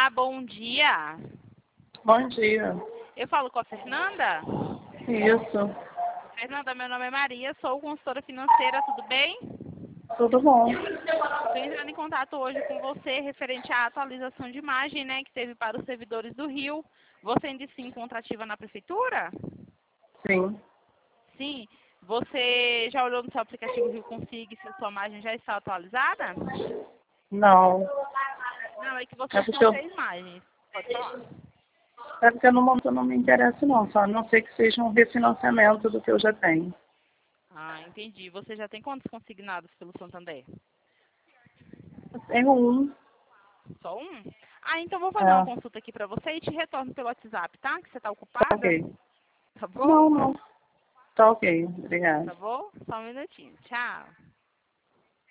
bom dia. Bom dia. Eu falo com a Fernanda? Isso. Fernanda, meu nome é Maria, sou consultora financeira, tudo bem? Tudo bom? Estou entrando em contato hoje com você referente à atualização de imagem, né, que teve para os servidores do Rio. Você ainda se encontra ativa na prefeitura? Sim. Sim. Você já olhou no seu aplicativo Rio Config se a sua imagem já está atualizada? Não. Não, é que você É porque, tinha 3 imagens. Pode falar. no momento eu não me interesso não, só a não ser que seja um refinanciamento do que eu já tenho. Ah, entendi. Você já tem quantos consignados pelo Santander? Eu tenho um. Só um? Ah, então vou fazer uma É, consulta aqui pra você e te retorno pelo WhatsApp, tá? Que você tá tá ocupada. ok. Tá bom? Não, não. Tá ok. Obrigada. Tá bom? Só um minutinho. Tchau.